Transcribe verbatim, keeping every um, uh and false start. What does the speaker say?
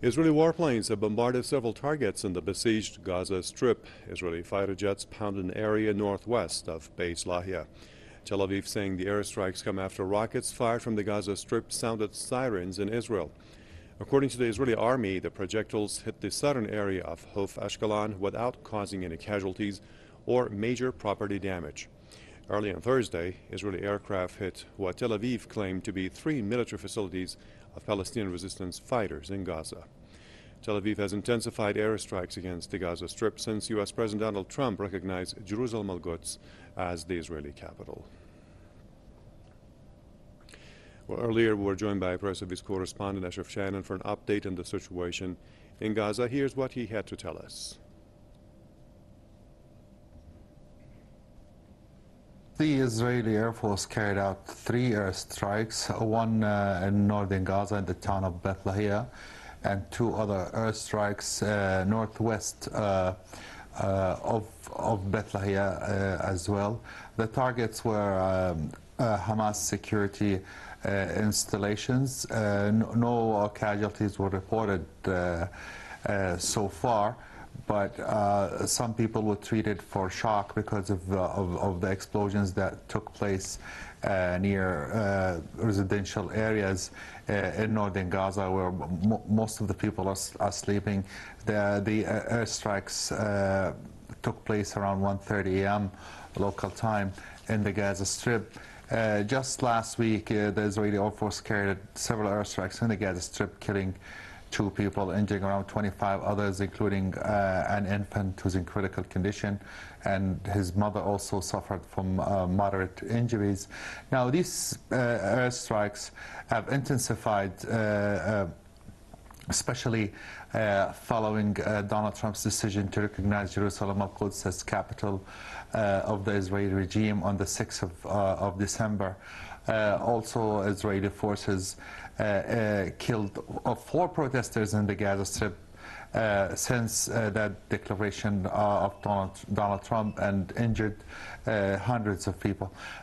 Israeli warplanes have bombarded several targets in the besieged Gaza Strip. Israeli fighter jets pounded an area northwest of Beis Lahia. Tel Aviv saying the airstrikes come after rockets fired from the Gaza Strip sounded sirens in Israel. According to the Israeli army, the projectiles hit the southern area of Hof Ashkelon without causing any casualties or major property damage. Early on Thursday, Israeli aircraft hit what Tel Aviv claimed to be three military facilities of Palestinian resistance fighters in Gaza. Tel Aviv has intensified airstrikes against the Gaza Strip since U S President Donald Trump recognized Jerusalem al-Quds as the Israeli capital. Well, earlier we were joined by Press Service correspondent Ashraf Shannon for an update on the situation in Gaza. Here's what he had to tell us. The Israeli Air Force carried out three airstrikes, one uh, in northern Gaza in the town of Beit Lahia, and two other airstrikes uh, northwest uh, uh, of, of Beit Lahia uh, as well. The targets were um, uh, Hamas security uh, installations. Uh, no, no uh, casualties were reported uh, uh, so far. But uh, some people were treated for shock because of, uh, of, of the explosions that took place uh, near uh, residential areas uh, in northern Gaza, where m most of the people are, are sleeping. The, the uh, airstrikes uh, took place around one thirty a m local time in the Gaza Strip. Uh, just last week, uh, the Israeli Air Force carried several airstrikes in the Gaza Strip, killing two people, injuring around twenty-five others, including uh, an infant who's in critical condition, and his mother also suffered from uh, moderate injuries. Now, these uh, airstrikes have intensified, uh, uh, especially uh, following uh, Donald Trump's decision to recognize Jerusalem al-Quds as capital uh, of the Israeli regime on the sixth of, uh, of December. Uh, also, Israeli forces uh, uh, killed uh, four protesters in the Gaza Strip uh, since uh, that declaration uh, of Donald, Donald Trump, and injured uh, hundreds of people.